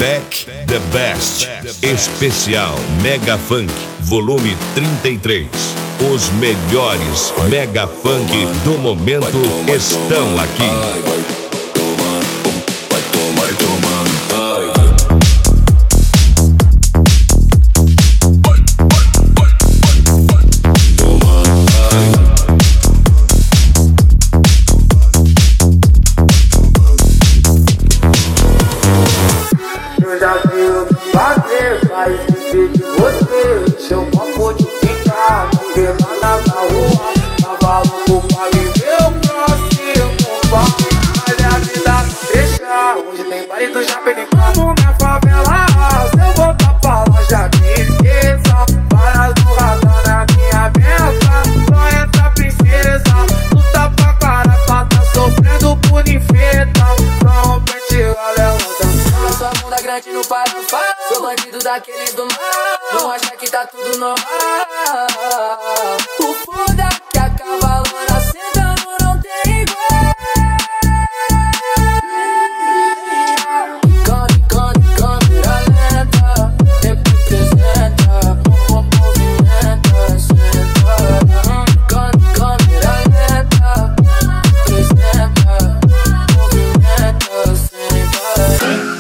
Tech The Best, especial Mega Funk, volume 33. Os melhores Mega Funk do momento estão aqui. Sou bandido daqueles do mar, não acha que tá tudo normal. O foda que a cavalona sentando não tem igual. Câmera lenta, representa, movimenta, senta. Câmera lenta, representa, movimenta, senta.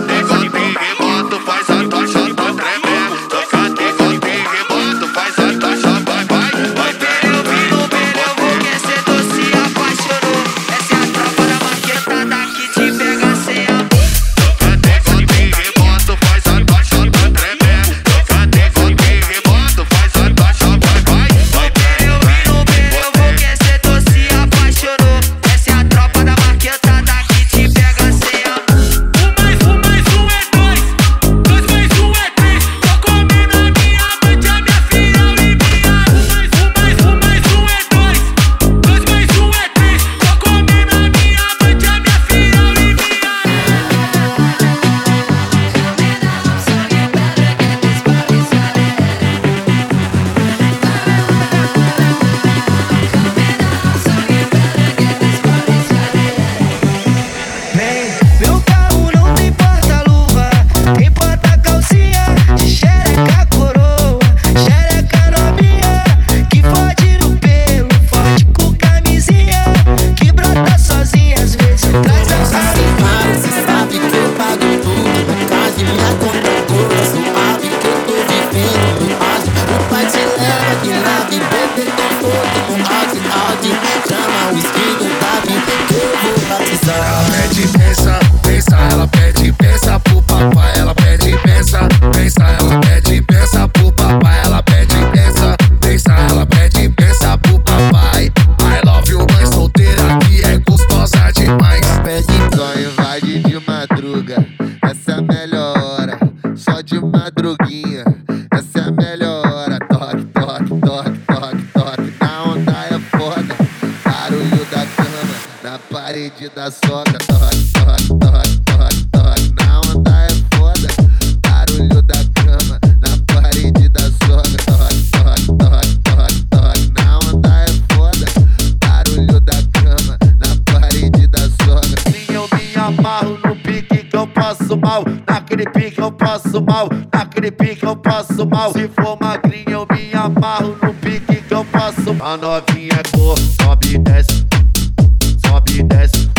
Da soca, toque, toque, toque, toque, toque. Na onda é foda, barulho da cama. Na parede da soca, toque, toque, toque, toque, toque. Na onda é foda, barulho da cama. Na parede da soca. Sim, eu me amarro no pique que eu passo mal. Naquele pique eu passo mal. Naquele pique eu passo mal. Se for magrinho eu me amarro no pique que eu passo mal. A novinha é cor, sobe e desce. Sobe e desce.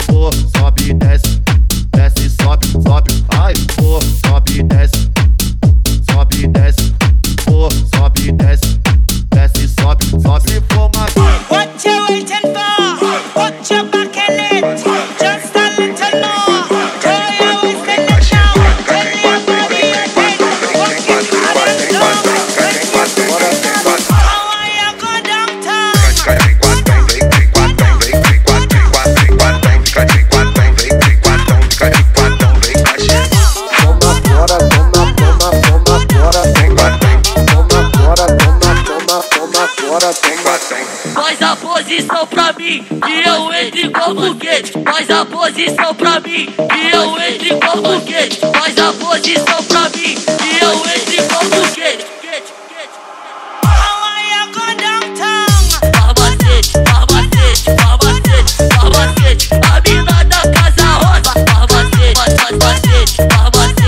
Sobe e desce, desce, sobe, sobe, ai, sobe e desce, sobe e desce, sobe e desce, desce, sobe, sobe. Se for uma what you waiting for? Put your back in it, just a little more. Throw your waist in it now, tell your body again. Walk it hard and slow. How are you go downtown? Faz a posição pra mim e eu entro igual foguete. Faz a posição pra mim e eu entro igual foguete. Faz a posição pra mim e eu entro igual foguete. How are you go downtown? Farmacete, farmacete, farmacete, farmacete. A mina da casa rosa. Farmacete, farmacete, farmacete.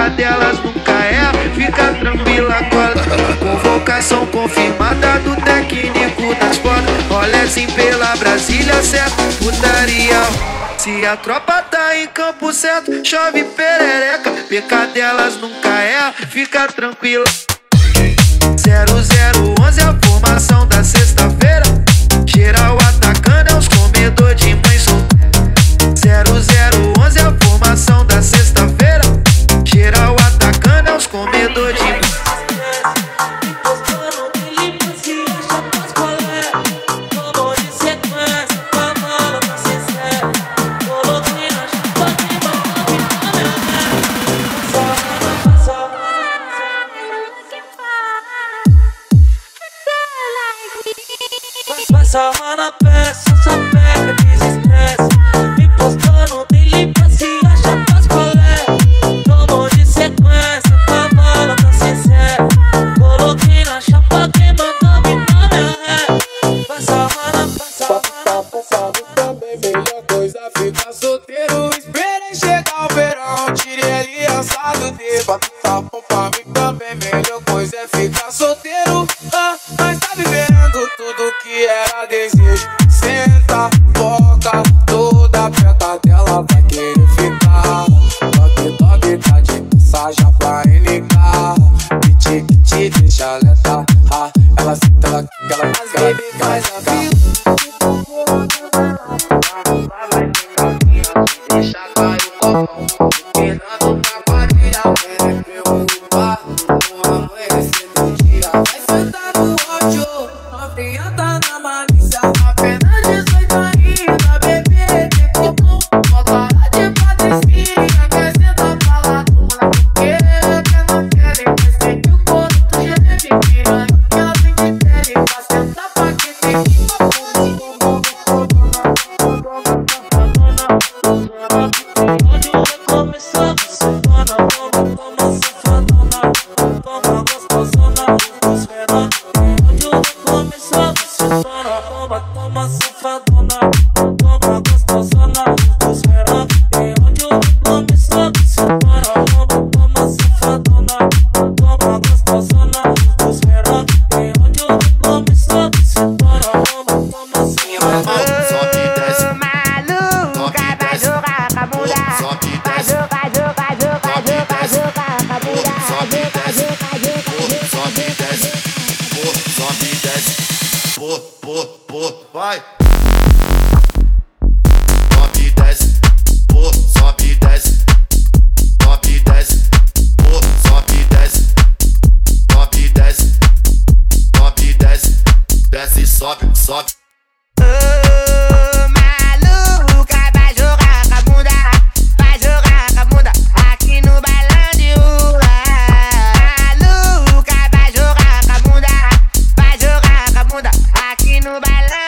Fica delas, nunca é, fica tranquila, cola. Convocação confirmada do técnico das fodas. Olha assim pela Brasília, certo, putaria. Se a tropa tá em campo certo, chove perereca. PK delas nunca é, fica tranquila. 0011 é a formação da sexta-feira. Geral atacando é os comedor de mãe solteira. 0011 é a formação da sexta-feira. Geral atacando é os comedor de mãe. Passa a na peça, só pega, desestressa. Me postando, tem limpa, se acha faz colé. Tomou de sequência, tá bala, tá sincera. Coloquei na chapa, quem mandou me dar minha ré. Passa a na peça, Passado também, melhor coisa ficar solteiro. Esperei chegar o verão, tirei aliançado de batata pra mim também, melhor coisa é ficar solteiro. Mas tá vivendo tudo que era desejo. Senta, foca, toda perto dela vai querer ficar. Toque, tá de mensagem pra NK. Que te deixa alerta. Ela senta, ela faz a vida. Deixa cair o copão, quebrando pra quadrilha. Quer preocupar, não amanhecer do dia. Vai sentar no ódio, novinha tá na malícia. Apenas 18 ainda, bebê de copom. Só cara de patricinha, quer sentar pra lá. Porque não querem, mas sei que o corpo tu já deve piranha. Que ela tem de pele, pra sentar pra quem tem que vai. Sobe e desce, sobe e desce. Sobe e desce, sobe e desce. Sobe e desce, sobe e desce. Desce e sobe, sobe. Maluca, vai jogar com a bunda. Vai jogar com a bunda aqui no bailão de rua. Maluca, vai jogar com a bunda. Vai jogar com a bunda aqui no bailão.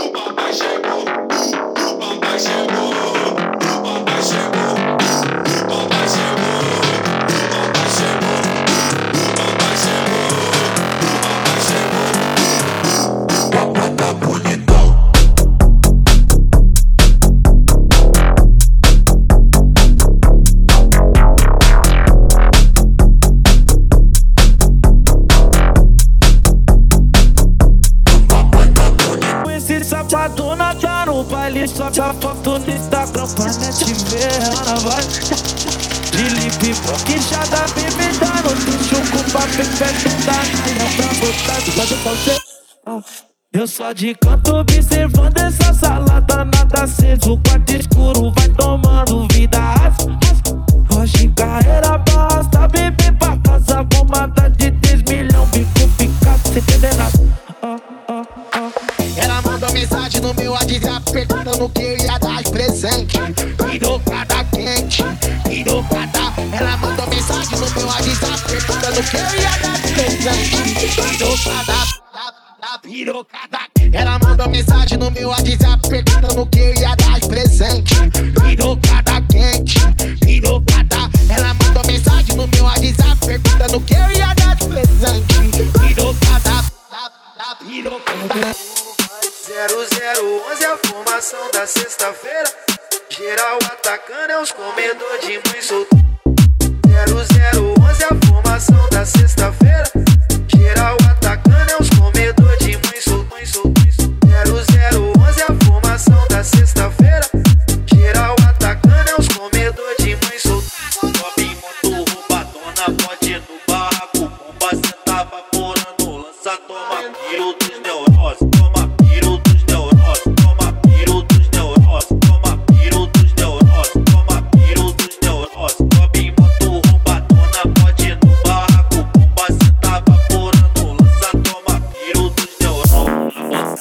Sapadona tá no baile, sobe a foto no Instagram pra net ver. Ana vai Felipe, boquinchada, bebida no bicho, com papel perto da rainha pra botar de fazer você. Eu só de canto observando essa salada, nada aceso, o quarto escuro vai tomando vida. Hoje em carreira basta, bebê pra casa, vou matar de 10 milhões, bico picado, cê entender nada. Ela mandou mensagem no meu WhatsApp perguntando que eu ia dar de presente. Pirocada quente, pirocada. Ela mandou mensagem no meu WhatsApp perguntando que eu ia dar de presente. Pirocada, pirocada. Ela mandou mensagem no meu WhatsApp perguntando que eu ia dar de presente. Pirocada quente, pirocada. Ela mandou mensagem no meu WhatsApp perguntando que eu ia dar de presente. Pirocada, pirocada. 0011 é a formação da sexta-feira. Geral atacando é os comedor de mãe solteira. 00 da sexta-feira. Geral atacando é os comedor de mãe solto. 0011 a formação da sexta-feira. Geral atacando é os comedor de mãe solto. Sobe moto roubadona, pode no barraco. Bomba cê tá vaporando, lança, toma piro dos neuroses. Toma piro dos neuroses, toma piro dos neuroses. Toma piro dos neuroses, toma piro dos neuroses. Sobe moto roubadona, pode no barraco. Bomba cê tá vaporando, lança, toma piro dos neuroses.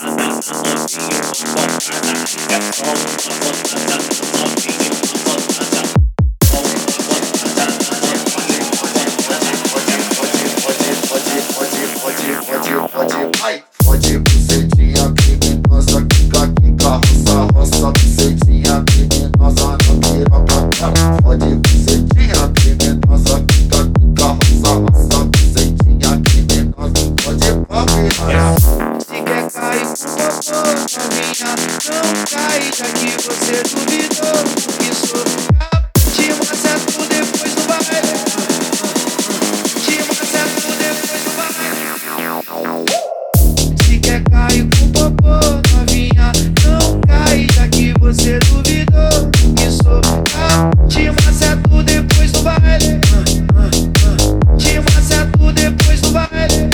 Pode bucetinha criminosa, quica, roça, bucetinha criminosa na piroca. Pode bucetinha criminosa, quica, roça, bucetinha criminosa. Pode papirar. Se quer cair com popô, novinha, não cai, já que você duvidou. Isso te maceto depois do baile. Te maceto depois do baile. Se quer cair com popô, novinha, não cai, já que você duvidou. Isso te maceto depois do baile. Te maceto depois do baile.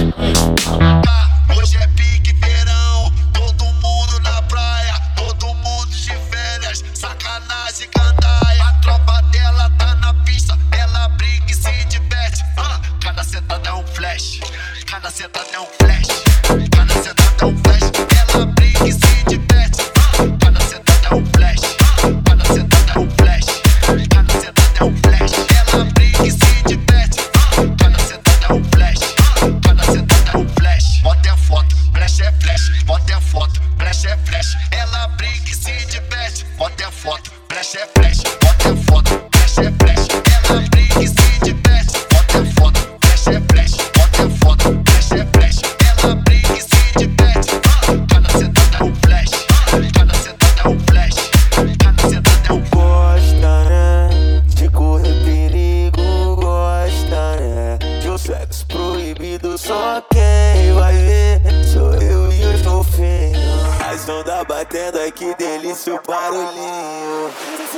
Hoje é pique verão, todo mundo na praia, todo mundo de férias, sacanagem gandaia. A tropa dela tá na pista, ela briga e se diverte. Cada sentada é um flash, cada sentada é um flash, cada sentada é um flash. Ela briga e se diverte. Cada sentada é um flash, cada sentada é um flash, cada sentada é um flash. Ela briga e se diverte. Cada sentada é um flash, cada sentada é um flash. Bota a foto, flash é flash, bota a foto, flash é flash. Ela briga e se diverte. Bota a foto, flash é flash, bota a foto, flash é flash. Ela briga e se diverte. Bota a foto, flash é flash, bota a foto, flash é flash. Ela briga e se diverte. Cada sentada é um flash, cada sentada é um flash, cada sentada é um flash. Gosta, né? De correr perigo, gosta, né? De um sexo proibido, só quem vai ver sou eu e os golfinhos. A som tá batendo, ai que delícia o barulhinho.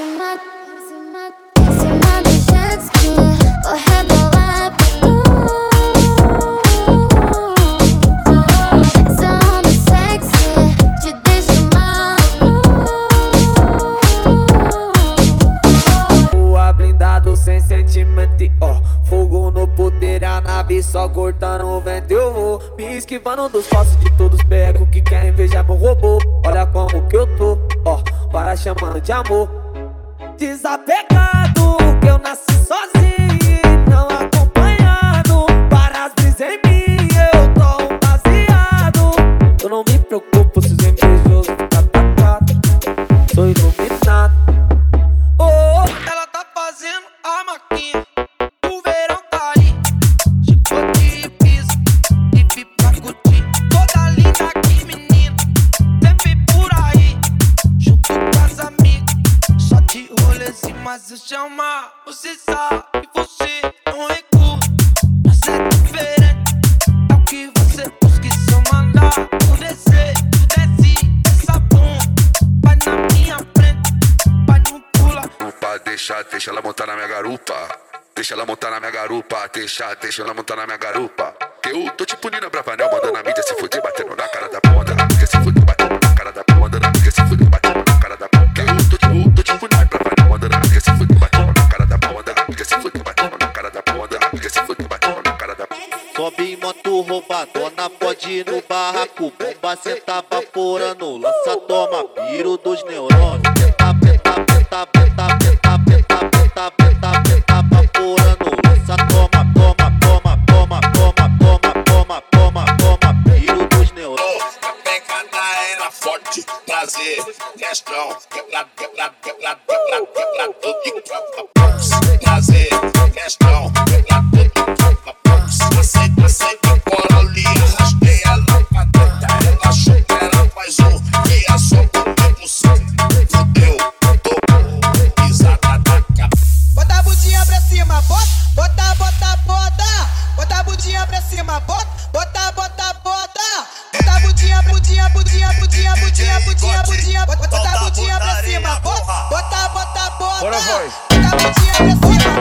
Rua blindado sem sentimento e fogo no puteiro, a nave só cortando o vento. Eu vou me esquivando dos passos de todos becos que querem invejar meu robô. Olha como que eu tô, para chamando de amor. Desapegado, que eu nasci sozinho e não acompanhado. Para as brisas em mim, eu tô um baseado. Eu não me preocupo se os invejosos ficam atacados. Sou iluminado. Ela tá fazendo a maquinha, o verão tá ali. Chicote e piso, e pra curtir. Toda linda aqui, menina, sempre por aí. Junto com as amigas, só de rolezinho. Mas eu chamar, você sabe que você não recua. Mas é diferente, é o que você busca. E se eu mandar o desejo, desce essa bunda. Vai na minha frente, vai no pula. Deixa ela montar na minha garupa. Deixa ela montar na minha garupa. Deixa ela montar na minha garupa. Que eu tô tipo Nina Bravanel, mandando a mídia se fuder, batendo na cara da ponta. Porque se fuder, batendo na cara da ponta. Porque se fuder, batendo na cara da ponta. Que eu tô tipo Nina Bravanel, mandando a mídia se fuder, batendo na cara da ponta. Porque se fuder, batendo na cara da ponta. Porque se fuder, batendo na cara da ponta. Sobe moto roubadona, pode ir no barraco. Bomba cê tá vaporando, lança, toma piro dos neurônios. Tá vaporando, lança, toma piro dos neurônios. A pegada era forte, prazer, questão. Quebra tudo e troca pulse. Prazer, questão. Quebra tudo e troca pulse. Aceita, cola ali, arrastei ela pra dentro. Ela achou que era mais um, e a sua comigo sempre. Fudeu, pisada da capa. Bota a bundinha pra cima, bota. a bundinha pra cima. Bota a bundinha pra cima. Bota a bundinha pra cima.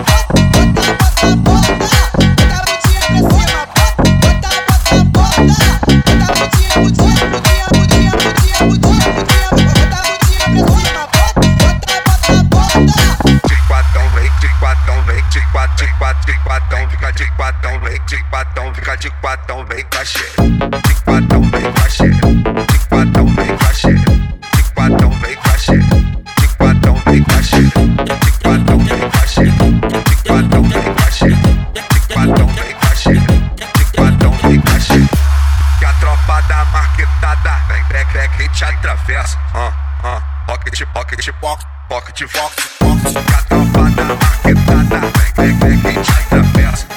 De quatão, fica de quatão, vem com a xereca. De quatão, vem com a xereca. De quatão, vem com a xereca. De quatão, vem com a xereca. De quatão, vem com a xereca. De quatão, vem com a xereca. De quatão, vem com a xereca. De quatão, vem com a xereca. De quatão, vem com a xereca. Que a tropa da marquetada vem, crack e te atravessa. Pocket, pocket, pocket, pocket, pocket, pocket. Que a tropa da marquetada vem, crack e te atravessa.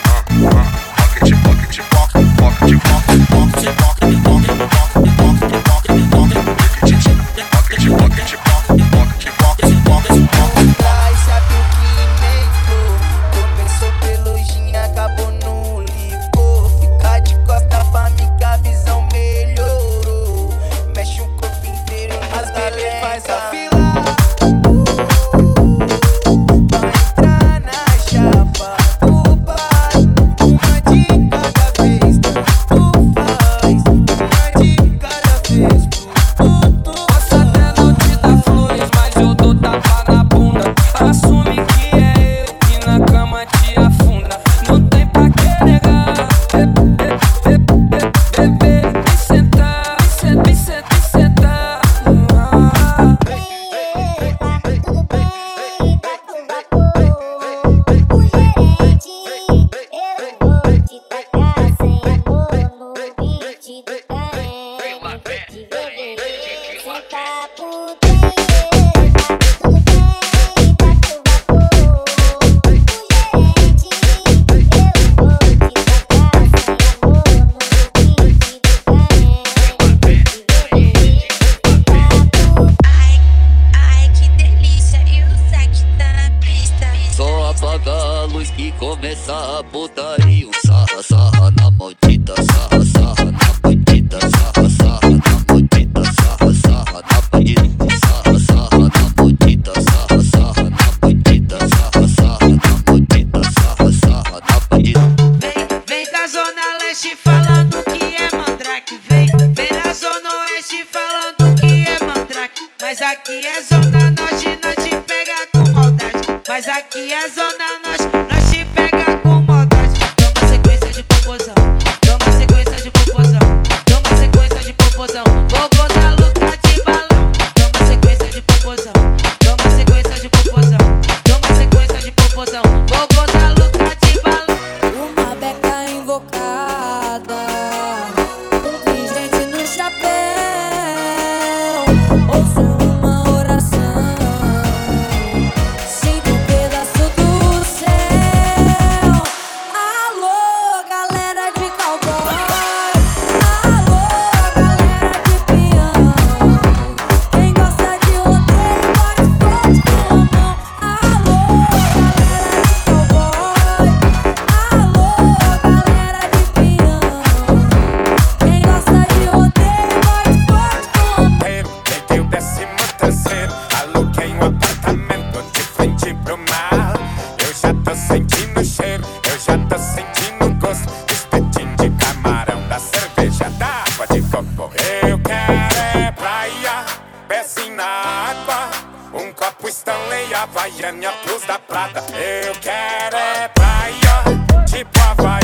Mas aqui é zona norte, nós te pega com maldade. Mas aqui é zona norte, nós te pega com maldade. Toma sequência de popozão, toma sequência de popozão, toma sequência de popozão. Vou botar luta de balão. Toma sequência de popozão, toma sequência de popozão, toma sequência de popozão. Vou botar luta de balão. Uma beca invocada, um pingente no chapéu. Ouço uma oração, sinto um pedaço do céu. Alô, galera de cowboy, alô, galera de peão. Quem gosta de rodeio, bate forte com a mão. Alô, galera de cowboy, alô, galera de peão. Quem gosta de rodeio, bate forte com a mão. Peguei o 13º, aluguei um apartamento de frente pro mar. Eu já tô sentindo o cheiro, eu já tô sentindo o gosto do espetinho de camarão, da cerveja, da água de coco. Eu quero é praia, pezinho na água, um copo Stanley, Havaiana, Plus da Prata. Eu quero é praia, tipo Havaiana.